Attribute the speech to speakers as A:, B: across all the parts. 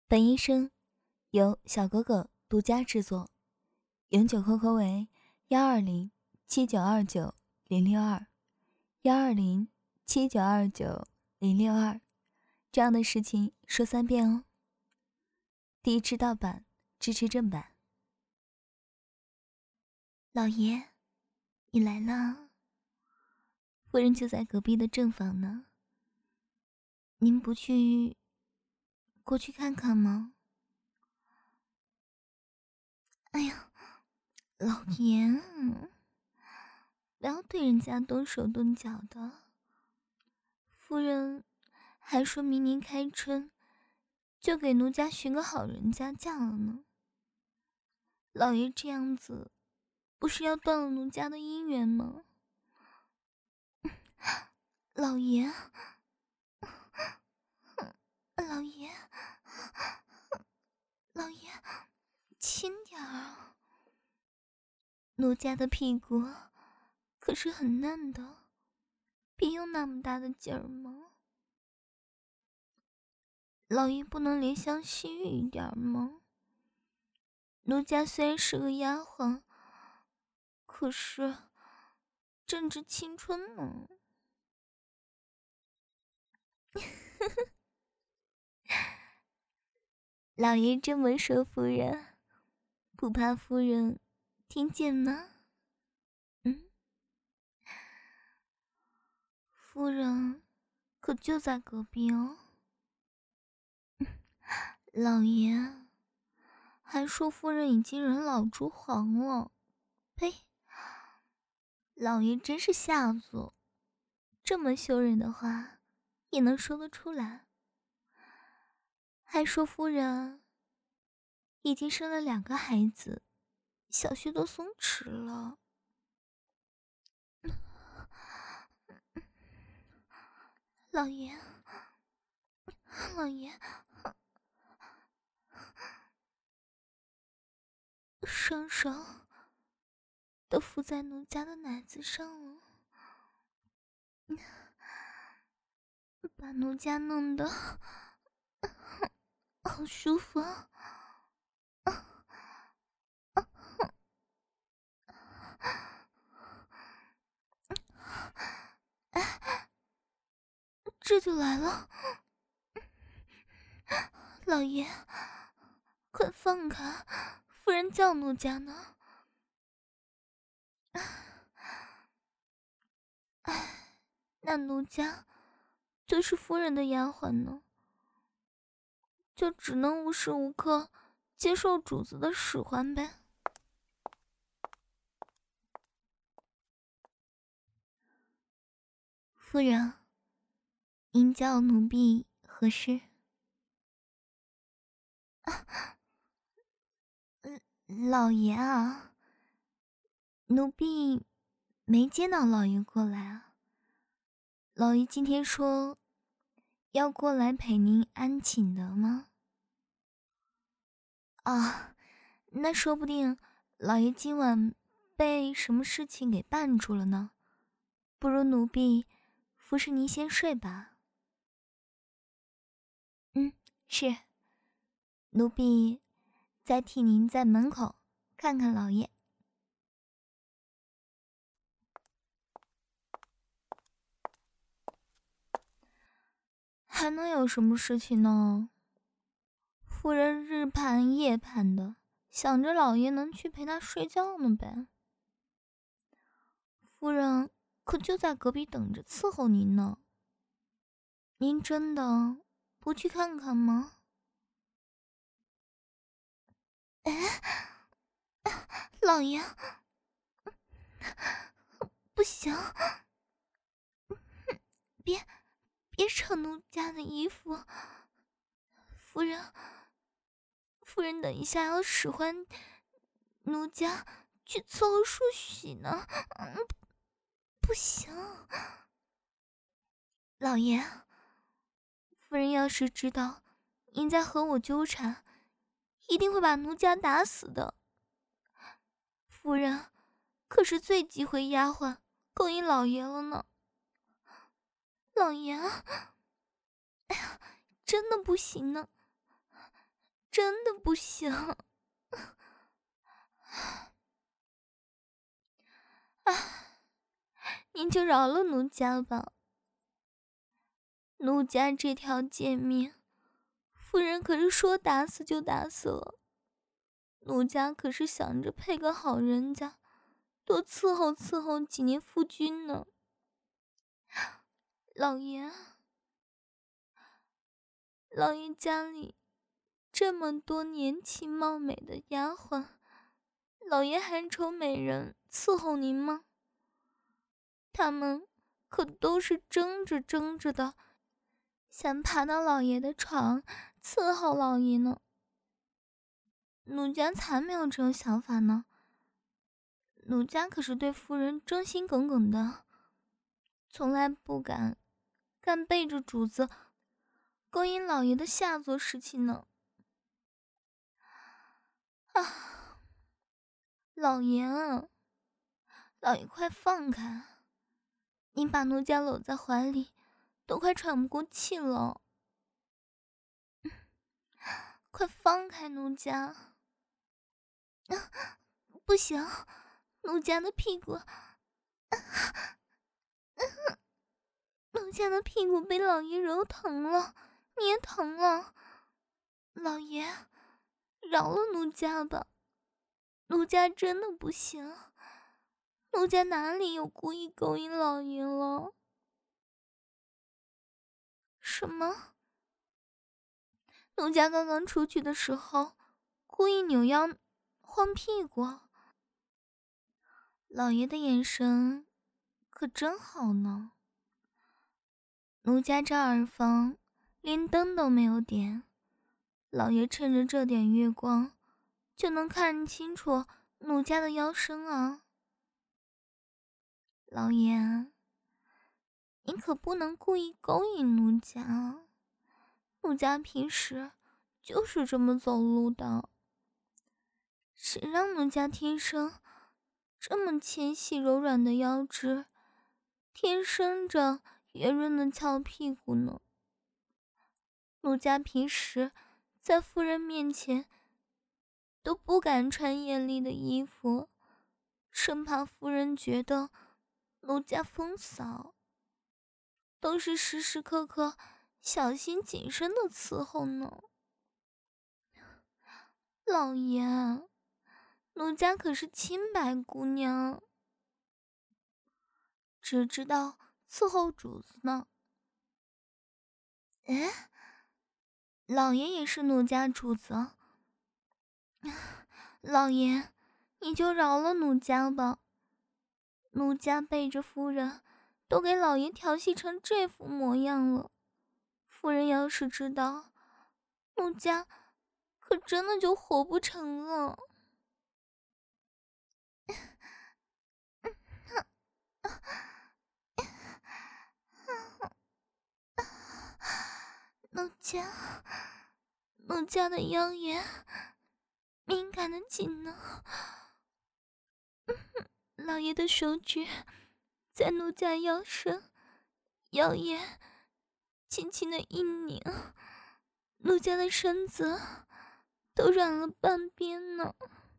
A: 本医生由小哥哥独家制作，永久 QQ 为120792900212079290062，这样的事情说3遍哦。第一支盗版支持正版。老爷，你来了，夫人就在隔壁的正房呢，您不去过去看看吗？哎呀，老爷，不要对人家动手动脚的。夫人还说明年开春就给奴家寻个好人家嫁了呢。老爷这样子不是要断了奴家的姻缘吗？老爷，老爷，老爷，轻点儿，奴家的屁股可是很嫩的，别用那么大的劲儿吗？老爷不能怜香惜玉一点吗？奴家虽然是个丫鬟，可是正值青春呢。老爷这么说，夫人不怕夫人听见吗？夫人可就在隔壁哦。老爷还说夫人已经人老珠黄了，呸！老爷真是下作，这么羞人的话也能说得出来。还说夫人已经生了2个孩子，小穴都松弛了。老爷，老爷，双手都敷在奴家的奶子上了，把奴家弄得好舒服啊！这就来了，老爷，快放开，夫人叫奴家呢。哎，那奴家就是夫人的丫鬟呢，就只能无时无刻接受主子的使唤呗。夫人，您叫奴婢何事？老爷啊，奴婢没见到老爷过来啊。老爷今天说要过来陪您安寝的吗？啊，那说不定老爷今晚被什么事情给绊住了呢。不如奴婢服侍您先睡吧。是，奴婢再替您在门口看看老爷。还能有什么事情呢？夫人日盼夜盼的，想着老爷能去陪她睡觉呢呗。夫人可就在隔壁等着伺候您呢。您真的不去看看吗？哎，老爷，不行，别扯奴家的衣服，夫人等一下要使唤奴家去伺候梳洗呢。不行，老爷，夫人要是知道您在和我纠缠，一定会把奴家打死的。夫人可是最忌讳丫鬟勾引老爷了呢。老爷，哎呀，真的不行呢， 真的不行。您就饶了奴家吧。奴家这条贱命，夫人可是说打死就打死了。奴家可是想着配个好人家，多伺候伺候几年夫君呢。老爷，老爷家里这么多年轻貌美的丫鬟，老爷还愁美人伺候您吗？他们可都是争着的，想爬到老爷的床伺候老爷呢。奴家才没有这种想法呢。奴家可是对夫人忠心耿耿的，从来不敢干背着主子勾引老爷的下作事情呢。啊，老爷啊，老爷快放开！您把奴家搂在怀里，都快喘不过气了。快放开奴家！不行，奴家的屁股，奴家的屁股被老爷揉疼了，捏疼了。老爷，饶了奴家吧，奴家真的不行，奴家哪里有故意勾引老爷了？什么？奴家刚刚出去的时候，故意扭腰晃屁股。老爷的眼神可真好呢。奴家这耳房连灯都没有点，老爷趁着这点月光就能看清楚奴家的腰身啊。老爷，你可不能故意勾引奴家啊，奴家平时就是这么走路的，谁让奴家天生这么纤细柔软的腰肢，天生着圆润的翘屁股呢？奴家平时在夫人面前都不敢穿艳丽的衣服，生怕夫人觉得奴家风骚，都是时时刻刻小心谨慎的伺候呢。老爷，奴家可是清白姑娘，只知道伺候主子呢。哎，老爷也是奴家主子，老爷，你就饶了奴家吧。奴家背着夫人，都给老爷调戏成这副模样了。夫人要是知道，奴家可真的就活不成了。奴家的腰眼敏感的紧呢。老爷的手指在奴家腰身腰眼轻轻的一拧，奴家的身子都软了半边呢。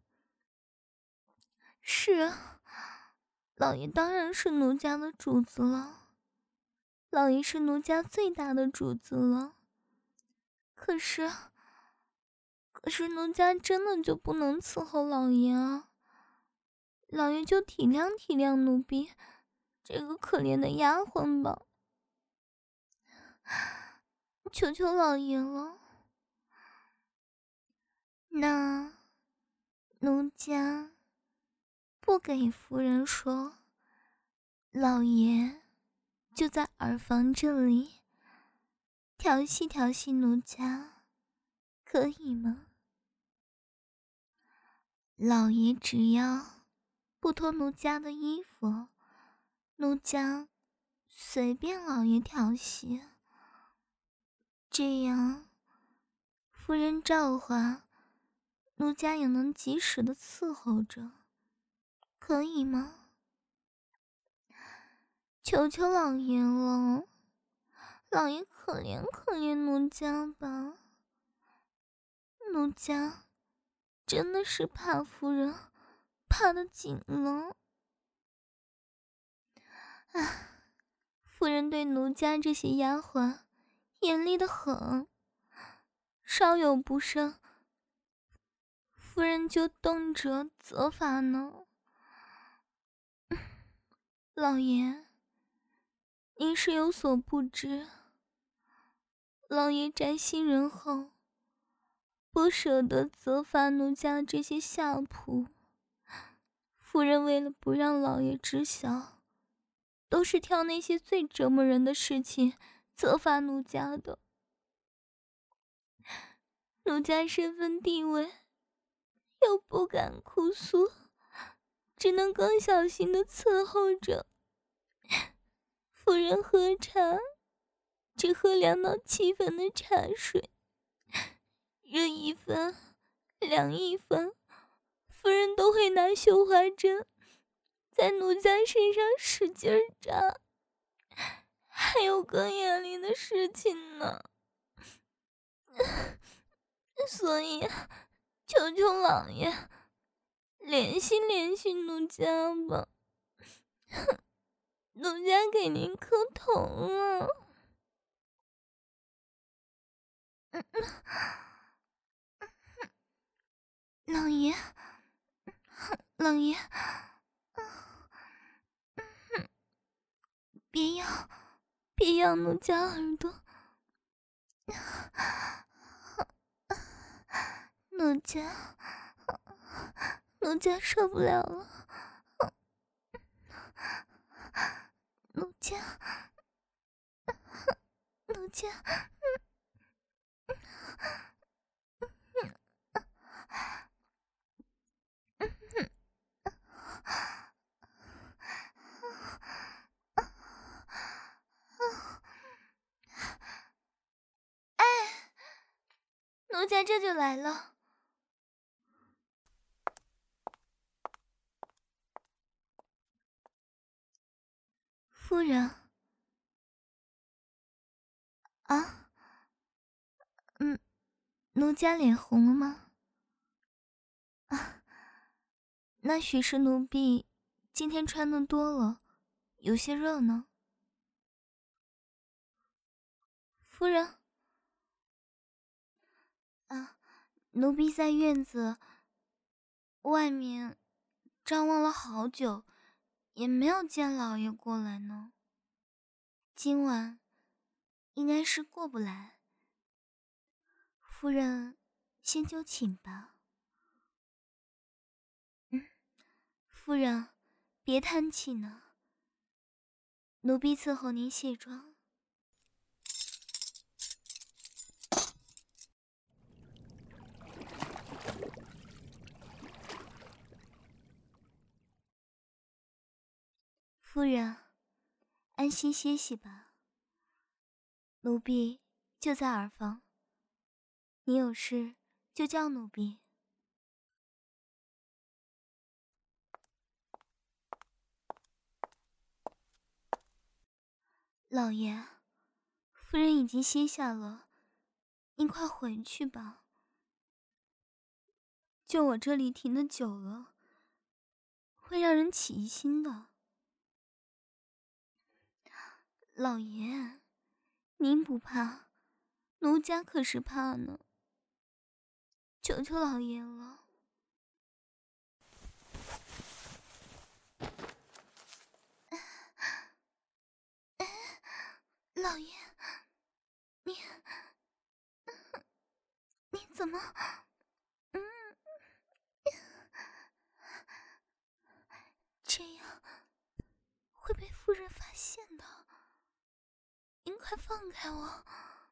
A: 是啊，老爷当然是奴家的主子了，老爷是奴家最大的主子了。可是奴家真的就不能伺候老爷啊？老爷就体谅体谅奴婢这个可怜的丫鬟吧，求求老爷了。那奴家不给夫人说，老爷就在耳房这里调戏调戏奴家，可以吗？老爷只要不脱奴家的衣服，奴家随便老爷调戏，这样夫人召唤，奴家也能及时的伺候着，可以吗？求求老爷了，老爷可怜可怜奴家吧，奴奴家真的是怕夫人，怕得紧了。啊，夫人对奴家这些丫鬟严厉得很，稍有不慎，夫人就动辄责罚呢。老爷，您是有所不知，老爷宅心仁厚，不舍得责罚奴家这些下仆。夫人为了不让老爷知晓，都是挑那些最折磨人的事情责罚奴家的。奴家身份地位又不敢哭诉，只能更小心地伺候着。夫人喝茶只喝2到7分的茶水，热1分凉1分，夫人都会拿绣花针在奴家身上使劲扎。还有更严厉的事情呢。所以求求老爷联系联系奴家吧，奴家给您磕头了。老爷，老爷，别咬奴家耳朵，奴家受不了了，奴家，奴家这就来了。夫人。啊，奴家脸红了吗？啊，那许是奴婢今天穿的多了，有些热呢。夫人。啊，奴婢在院子外面张望了好久，也没有见老爷过来呢。今晚应该是过不来，夫人先就寝吧。夫人别叹气呢，奴婢伺候您卸妆。夫人安心歇息吧，奴婢就在耳房，你有事就叫奴婢。老爷，夫人已经歇下了，您快回去吧。就我这里停得久了，会让人起疑心的。老爷，您不怕，奴家可是怕呢。求求老爷了。老爷，你怎么？这样会被夫人发现的。您快放开我！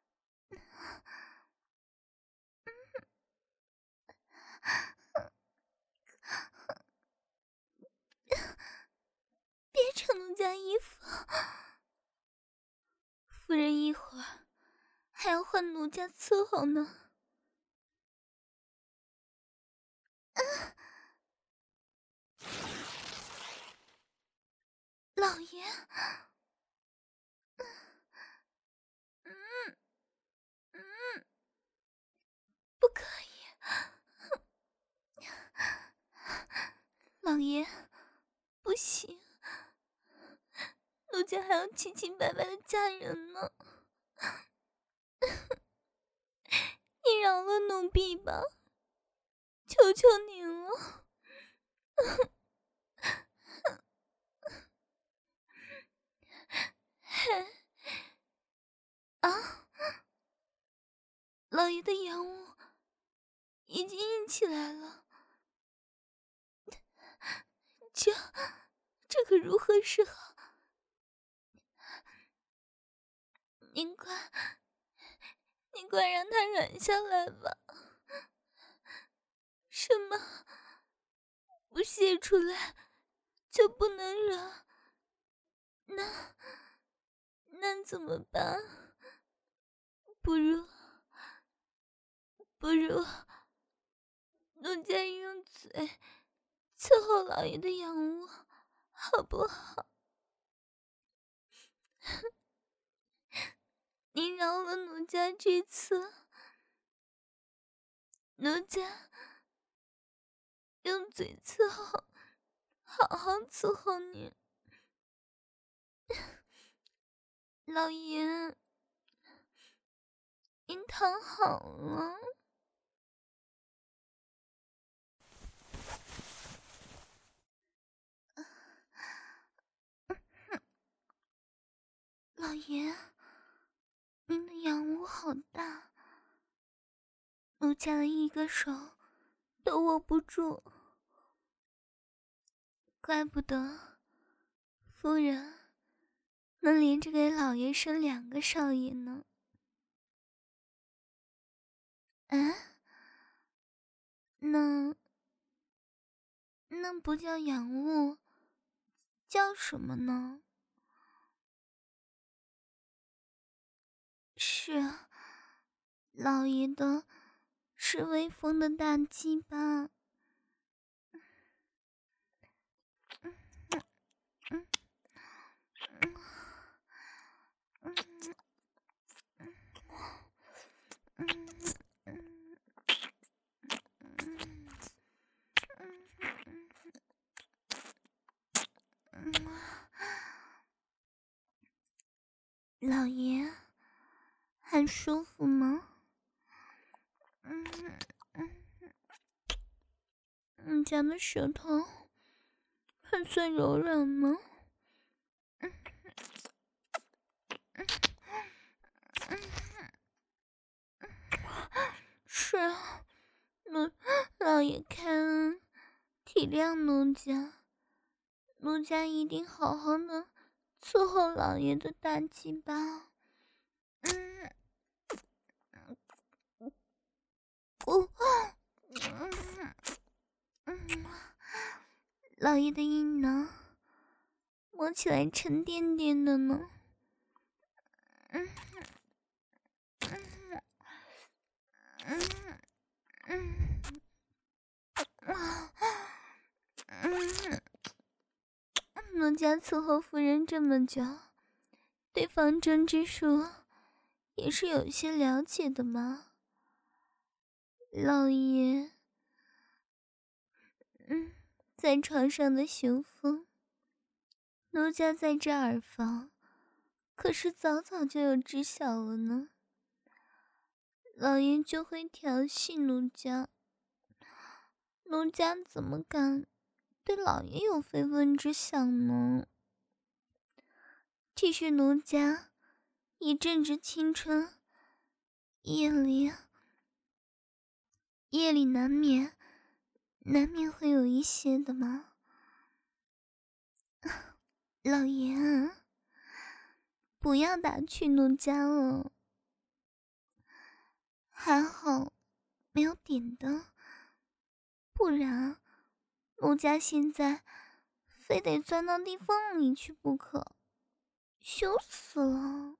A: 别扯奴家衣服，夫人一会儿还要换奴家伺候呢。老爷，不可以， 爷，不行，奴家还要清清白白的嫁人呢。你饶了奴婢吧，求求您了。啊！老爷的阳物已经硬起来了，这可如何是好？您快让他软下来吧。什么不泄出来就不能软？那怎么办？不如奴家用嘴伺候老爷的阳物，好不好？您饶了奴家这次，奴家用嘴伺候，好好伺候您。老爷，您躺好了。老爷，您的阳物好大，奴家的一个手都握不住，怪不得夫人能连着给老爷生2个少爷呢。那不叫阳物，叫什么呢？是啊，老爷的是威风的大鸡巴。老爷，还舒服吗？你家的舌头还算柔软吗？是啊，老爷看体谅奴家一定好好的伺候老爷的大鸡巴。老爷的阴囊摸起来沉甸甸的呢。奴家伺候夫人这么久，对方针之术也是有些了解的嘛。老爷，在床上的雄风，奴家在这耳房可是早就有知晓了呢。老爷就会调戏奴家，奴家怎么敢对老爷有非分之想呢？只是奴家已正值青春，夜里难免会有一些的嘛。老爷啊，不要打趣奴家了。还好没有点灯，不然奴家现在非得钻到地缝里去不可，羞死了。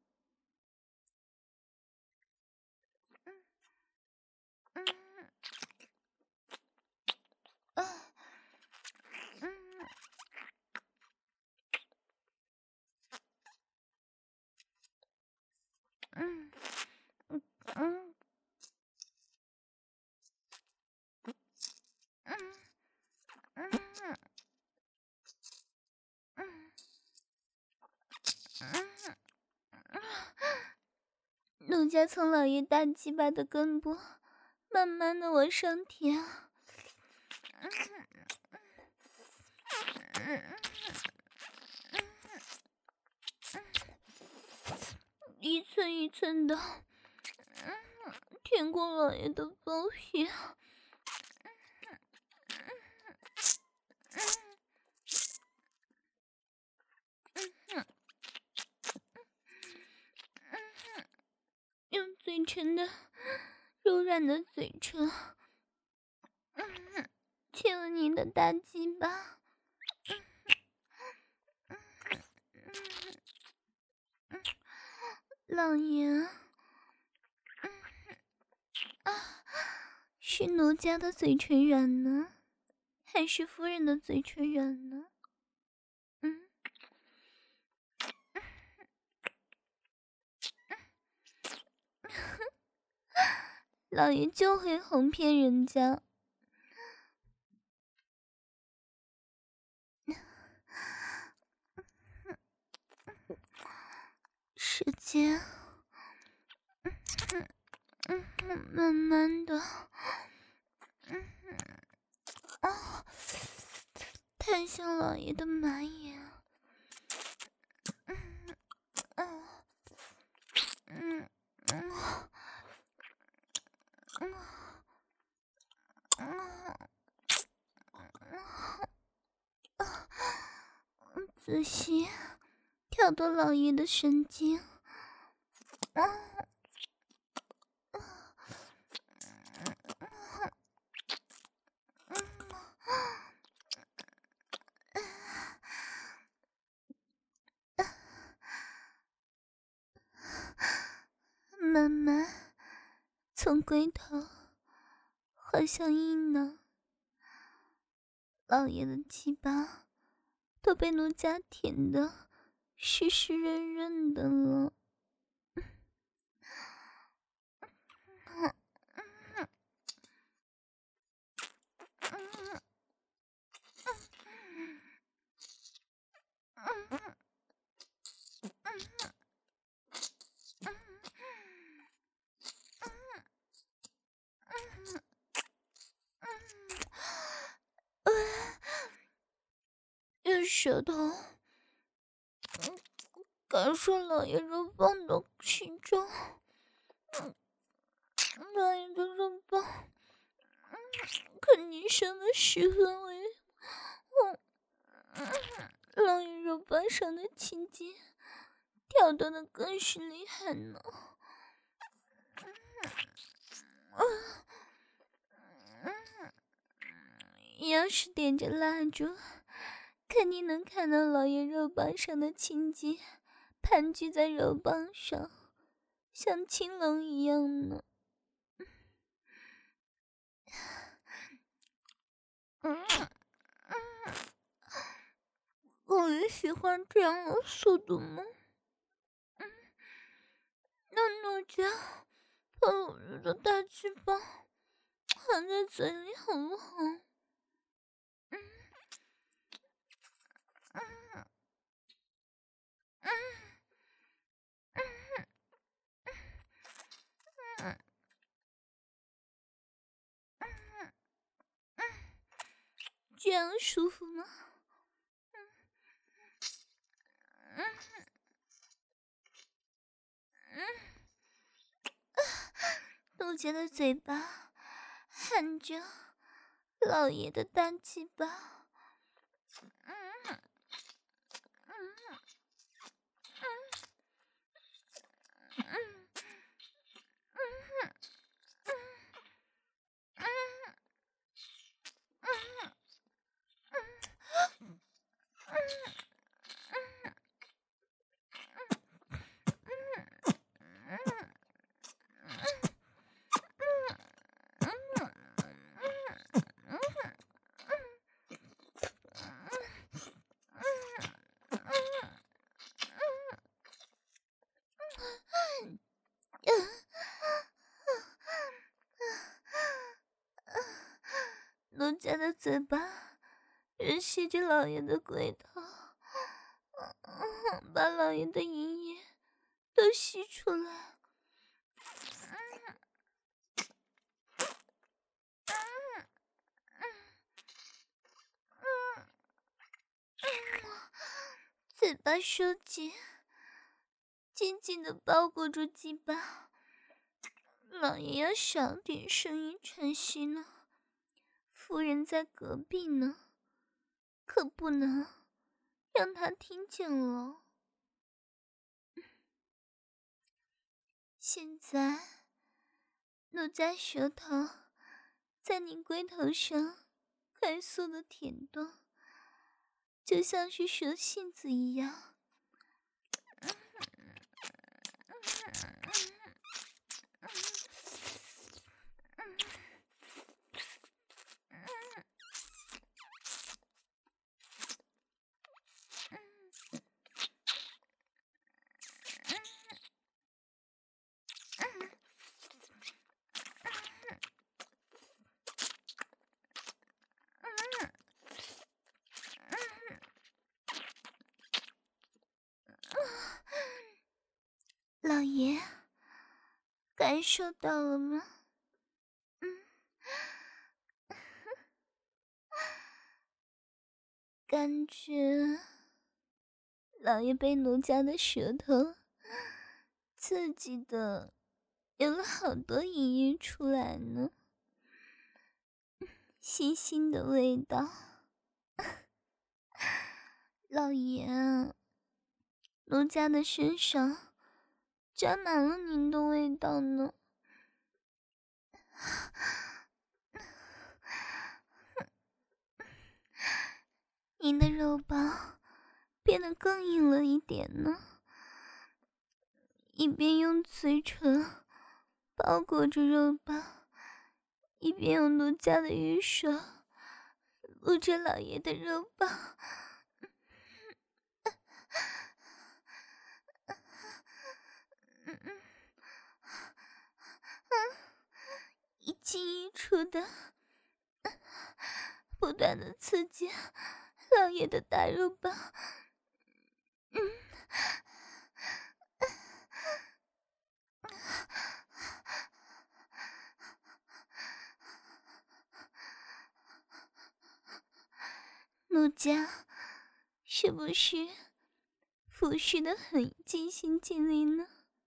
A: 家从老爷大鸡巴的根部慢慢的往上舔，一寸一寸的舔过老爷的包皮，用嘴唇的柔软的嘴唇亲了你的大鸡巴，老爷，是奴家的嘴唇软呢，还是夫人的嘴唇软呢？老爷就会哄骗人家。时间慢慢的探向老爷的马眼，仔细挑逗老爷的神经，慢慢从龟头滑向阴囊，老爷的鸡巴都被奴家舔得湿湿润润的了。用舌头感受老爷肉棒的形状，老爷的肉棒肯定生的十分为老爷肉棒上的青筋跳动的更是厉害呢。要是点着蜡烛，肯定能看到老爷肉棒上的青筋盘踞在肉棒上，像青龙一样呢。我也喜欢这样的速度吗？那奴家把老爷的大鸡巴含在嘴里好不好？这样舒服吗？奴家的嘴巴含着老爷的大鸡巴，奴家的嘴巴任吸着老爷的龟头，把老爷的阴液都吸出来。 嘴巴收紧，紧紧地包裹住鸡巴。老爷要小点声音喘息呢，夫人在隔壁呢，可不能让她听见了。现在，奴家舌头在你龟头上快速的舔动，就像是蛇信子一样。老爷，感受到了吗？感觉老爷被奴家的舌头刺激的有了好多隐喻出来呢，腥腥的味道。老爷，奴家的身上沾满了您的味道呢。您的肉棒变得更硬了一点呢，一边用嘴唇包裹着肉棒，一边用奴家的玉手撸着老爷的肉棒。一进一出的不断的刺激老爷的大肉棒。奴家是不是服侍的很尽心尽力呢？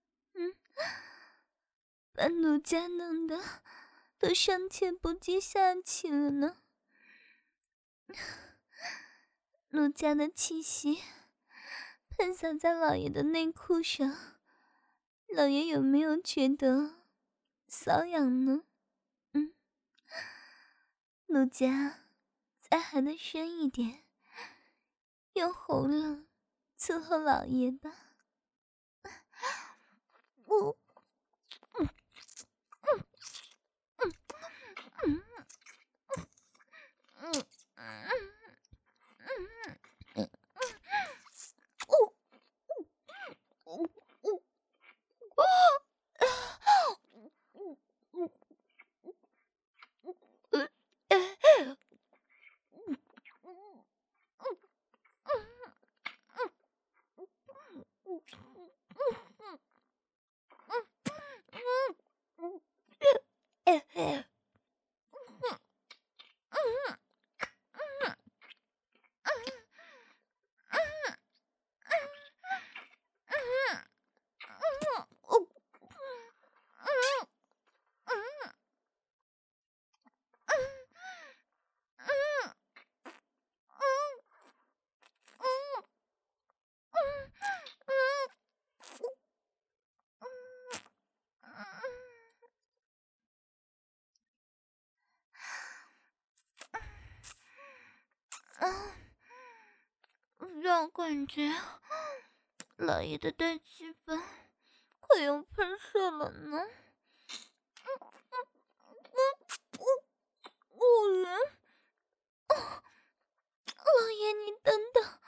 A: 把奴家弄得都上气不接下气了呢。奴家的气息喷洒在老爷的内裤上，老爷有没有觉得瘙痒呢？奴家再喊得深一点，用喉咙伺候老爷吧。让感觉老爷的大鸡巴快要喷射了呢。老爷，老爷，你等等。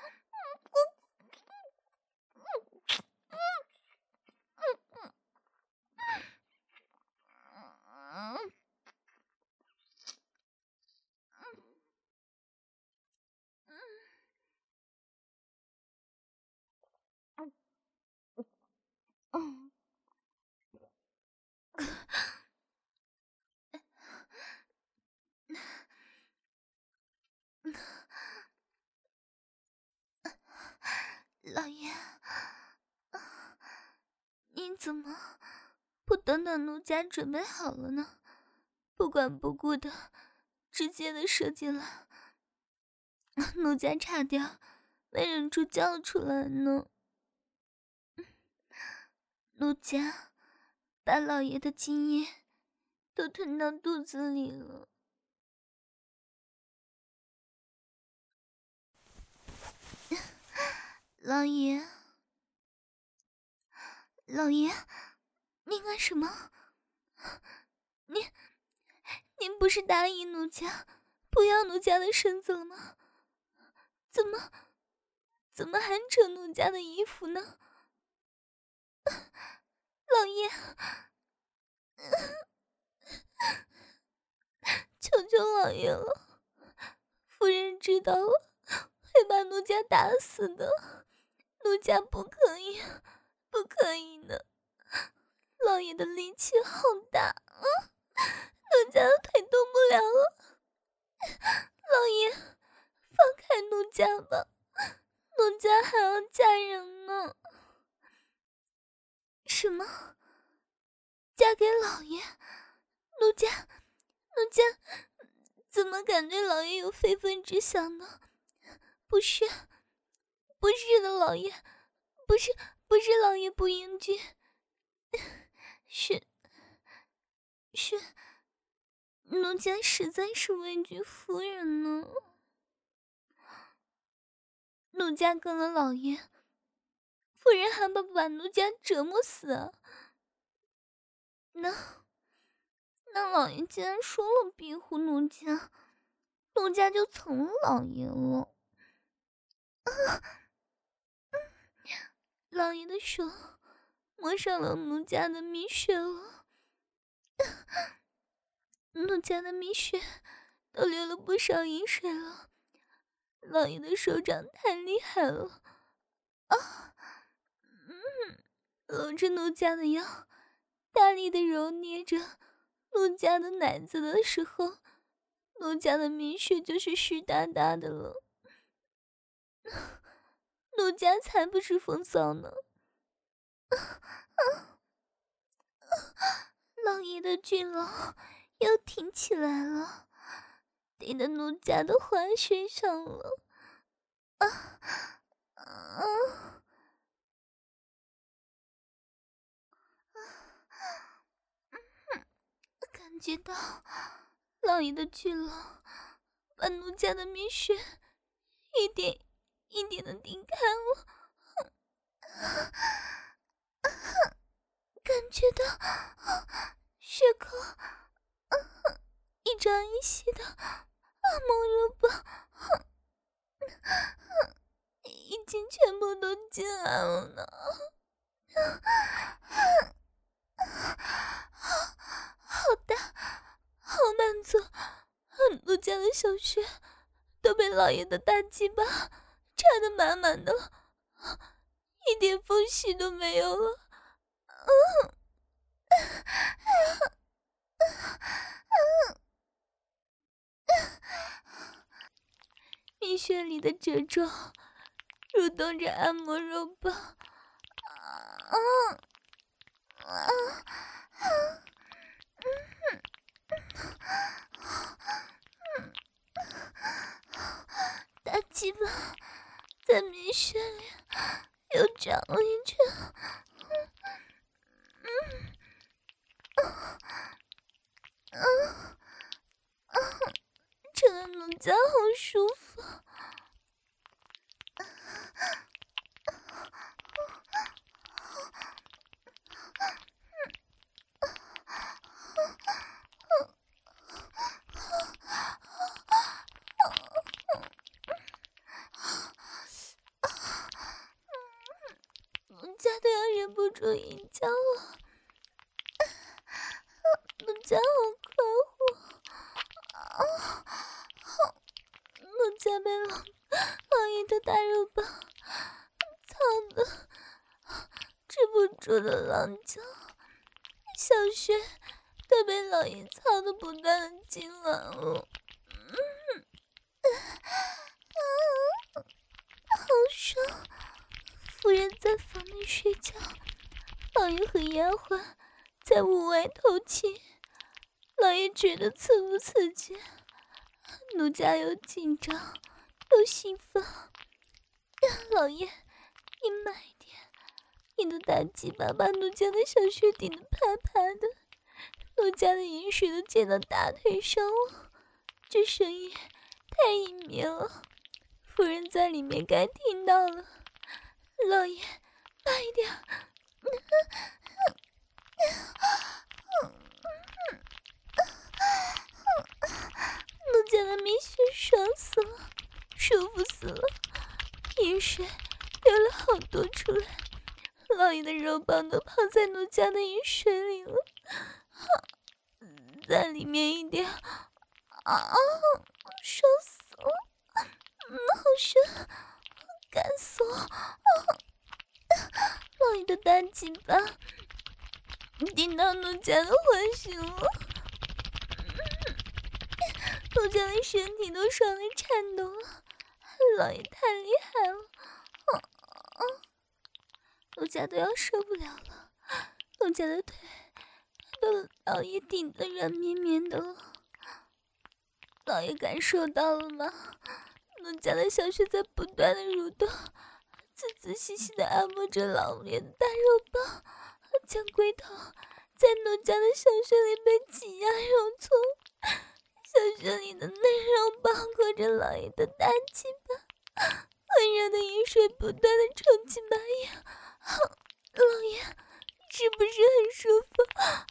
A: 怎么不等等奴家准备好了呢？不管不顾的直接的射进来，奴家差点没忍住叫出来呢。奴家把老爷的精液都吞到肚子里了。老爷，老爷，您干什么？您不是答应奴家不要奴家的身子了吗？怎么还扯奴家的衣服呢？老爷，求求老爷了，夫人知道了会把奴家打死的，奴家不可以，不可以的。老爷的力气好大啊，奴家的腿动不了了。老爷，放开奴家吧，奴家还要嫁人呢。什么？嫁给老爷？奴家怎么感觉老爷有非分之想呢？不是的，老爷，不是老爷不英俊，是奴家实在是畏惧夫人呢。奴家跟了老爷，夫人还不把奴家折磨死啊？那老爷既然说了庇护奴家，奴家就从了老爷了。老爷的手摸上了奴家的蜜穴了，奴家的蜜穴都流了不少饮水了。老爷的手掌太厉害了啊！搂着奴家的腰，大力的揉捏着奴家的奶子的时候，奴家的蜜穴就是湿哒哒的了。奴家才不是风骚呢！老爷的巨牢又挺起来了，顶得奴家的花穴上了。感觉到老爷的巨牢把奴家的蜜穴一点一点的顶开了，感觉到血口一张一翕的按摩乳棒已经全部都进来了呢。好大，好满足，奴家的小穴都被老爷的大鸡巴插得满满的了，一点缝隙都没有了。蜜穴里的褶皱蠕动着按摩肉棒，大鸡巴在蜜穴里又长了一圈，这个奴家好舒服。奴家都要忍不住淫叫了，奴家好快活，奴家被老爷的大肉棒操的止不住的浪叫，小穴都被老爷操的不断的痉挛了。好爽！夫人在房内睡觉， 老爷和丫鬟在屋外偷情，老爷觉得刺不刺激？奴家又紧张又兴奋。老爷，你慢一点，你的大鸡巴把奴家的小穴顶得啪啪的，奴家的饮水都溅到大腿上了，这声音太隐秘了，夫人在里面该听到了。老爷，慢一点。奴家的蜜穴爽死了，舒服死了，饮水流了好多出来，老爷的肉棒都泡在奴家的饮水里了，在里面一点，爽死了，好深，干死了，老爷的大鸡巴顶到奴家的欢心了，奴家的身体都爽得颤抖了，老爷太厉害了，奴家都要受不了了，奴家的腿都老爷顶得软绵绵的了，老爷感受到了吗？奴家的小穴在不断的蠕动，仔仔细细的按摩着老爷的大肉棒，将龟头在奴家的小穴里被挤压揉搓，小穴里的嫩肉包裹着老爷的大鸡巴，温热的饮水不断的冲击马眼，老爷是不是很舒服？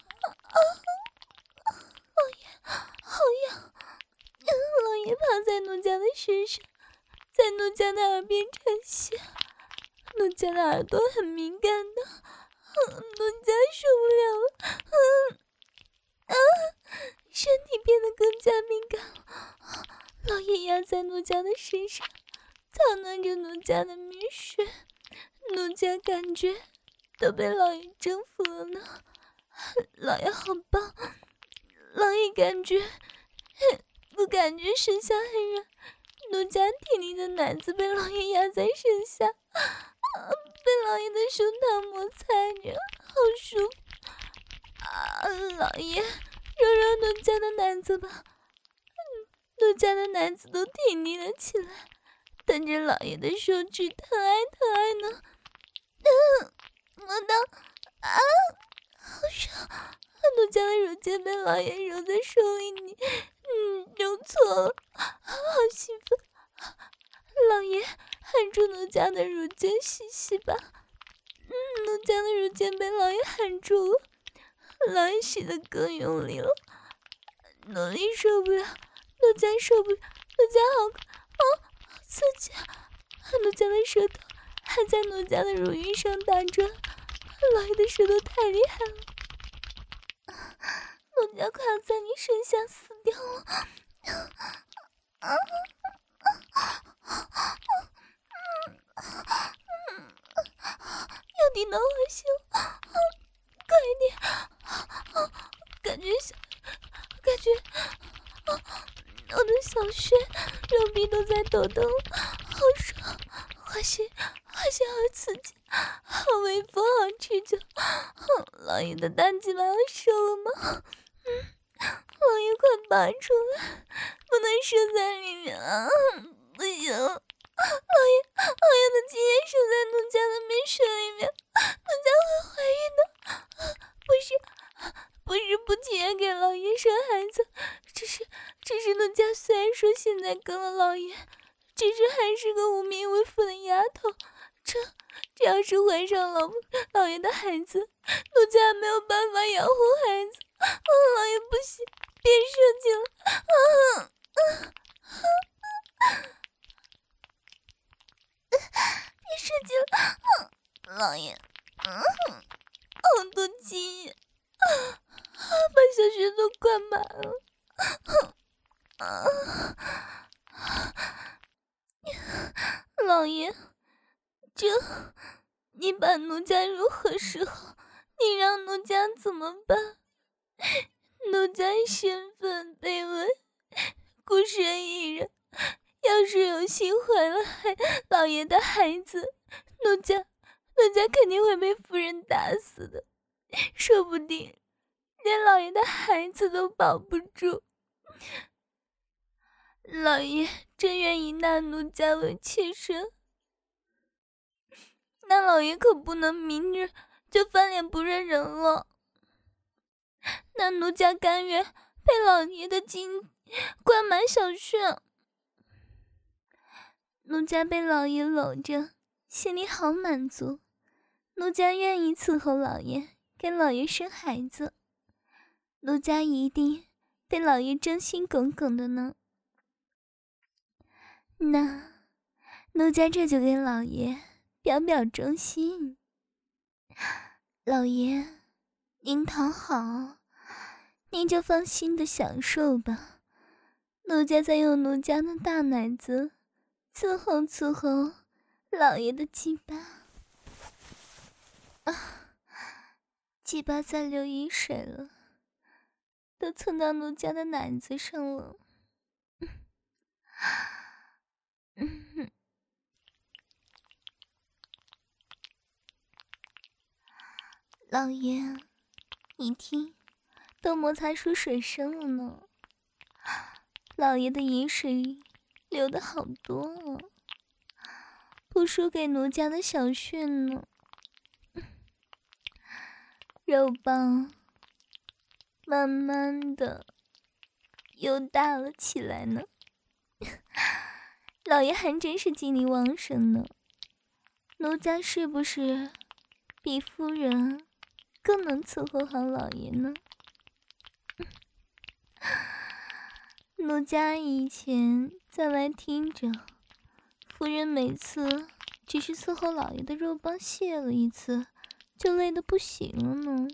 A: 老爷好痒，老爷趴在奴家的身上，在奴家的耳边喘息，奴家的耳朵很敏感的，奴家受不了了，身体变得更加敏感了，老爷压在奴家的身上，操弄着奴家的蜜水，奴家感觉都被老爷征服了呢，老爷好棒，老爷感觉身下很软，奴家挺立的奶子被老爷压在身下，被老爷的胸膛摩擦着，好舒服，老爷揉揉奴家的奶子吧，奴家的奶子都挺立了起来，等着老爷的手指疼爱疼爱呢，摸到好爽，奴家的乳尖被老爷揉在手里，揉错了，好兴奋，老爷含住奴家的乳尖吸吸吧，奴家的乳尖被老爷含住了，老爷吸得更用力了，奴隶受不了，奴家受不了，奴家好刺激啊，奴家的舌头还在奴家的乳晕上打转，老爷的舌头太厉害了，奴家快要在你身下死掉了，要顶到我心了，快一点，感觉我的小穴肉壁都在抖动，好爽，花心好刺激，好微风，好持久，老爷的大鸡巴要收了吗？老爷快拔出来，不能射在里面啊，不行，老爷的精液射在奴家的蜜水里面，奴家会怀孕的，不是不情愿给老爷生孩子，只是奴家虽然说现在跟了老爷，只是还是个无名为妇的丫头，这要是怀上老爷的孩子，奴家没有办法养活孩子，老爷不行，别射精了，别射精了，老爷，好多精液，把小穴都灌满了，老爷，你把奴家如何是好？你让奴家怎么办？奴家身份卑微，孤身一人，要是有幸怀了老爷的孩子，奴家奴家肯定会被夫人打死的，说不定连老爷的孩子都保不住。老爷真愿意纳奴家为妾身，那老爷可不能明日就翻脸不认人了。那奴家甘愿被老爷的金灌满小穴。奴家被老爷搂着，心里好满足。奴家愿意伺候老爷，给老爷生孩子。奴家一定对老爷忠心耿耿的呢。那奴家这就给老爷表表忠心。老爷，您躺好，您就放心的享受吧。奴家再用奴家的大奶子伺候伺候老爷的鸡巴。鸡巴在流饮水了，都蹭到奴家的奶子上了。老爷，你听，都摩擦出水声了呢。老爷的饮水流得好多啊，不输给奴家的小穴呢。肉棒慢慢的又大了起来呢。老爷还真是精力旺盛呢。奴家是不是比夫人更能伺候好老爷呢？奴家以前在外听着，夫人每次只是伺候老爷的肉棒泄了一次，就累得不行了呢。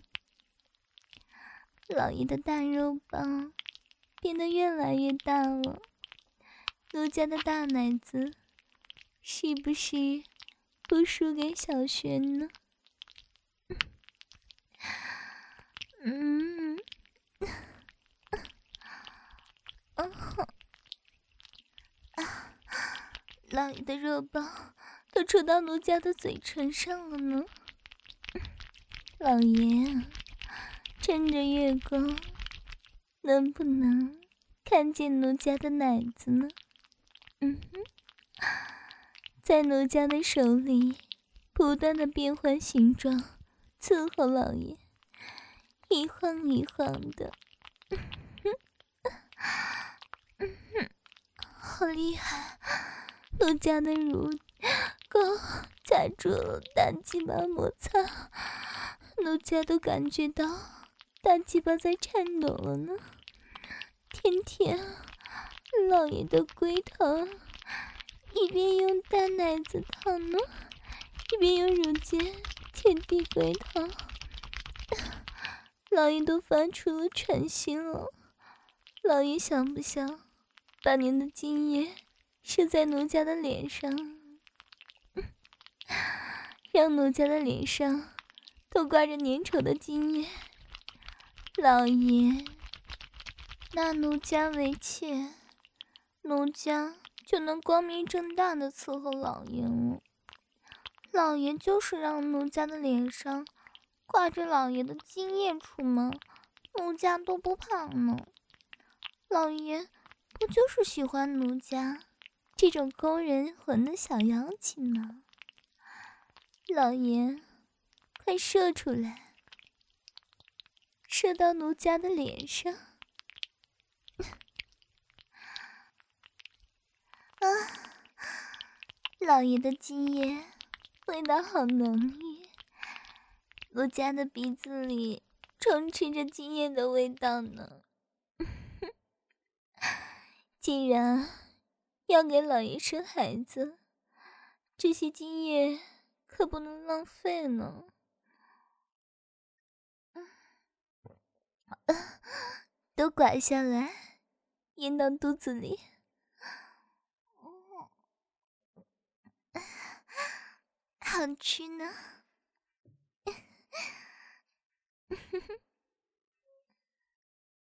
A: 老爷的大肉棒变得越来越大了，奴家的大奶子是不是不输给小轩呢？老爷的肉棒都戳到奴家的嘴唇上了呢。老爷，趁着月光，能不能看见奴家的奶子呢？在奴家的手里不断的变换形状，伺候老爷，一晃一晃的。好厉害！奴家的乳沟夹住了大鸡巴摩擦，奴家都感觉到大鸡巴在颤抖了呢。天天老爷的龟头一边用大奶子烫呢，一边用乳尖舔地龟头，老爷都发出了喘息了。老爷想不想把您的精液射在奴家的脸上，让奴家的脸上都挂着粘稠的精液？老爷，纳奴家为妾，奴家就能光明正大的伺候老爷了。老爷就是让奴家的脸上挂着老爷的精液出门，奴家都不怕呢。老爷不就是喜欢奴家这种勾人魂的小妖精吗？老爷，快射出来，射到奴家的脸上。老爷的精液味道好浓郁，奴家的鼻子里充斥着精液的味道呢。既然要给老爷生孩子，这些精液可不能浪费呢。都刮下来，咽到肚子里。好吃呢。